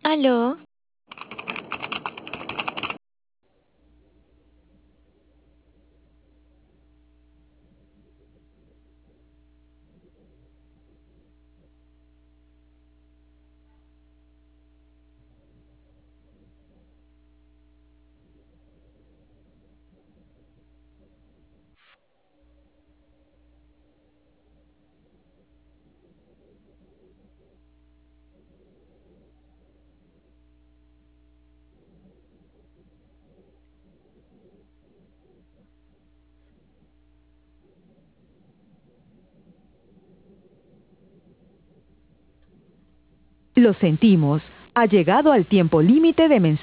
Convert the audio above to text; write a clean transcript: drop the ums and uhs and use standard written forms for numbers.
Aló, Lo sentimos, ha llegado al tiempo límite de mensajes.